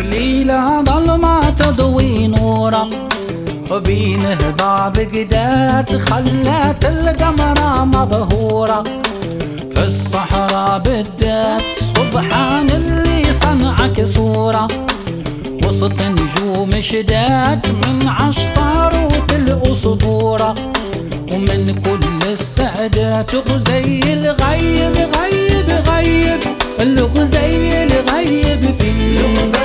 ليلة ظلمة تضوي نورة وبين هضاب بقدات خلت القمرة مبهورة. في الصحراء بدات سبحان اللي صنعك صورة وسط نجوم شدات من عشطاروت الأسطورة. ومن كل السعدات غزي الغيب غيب غيب الغزي الغيب في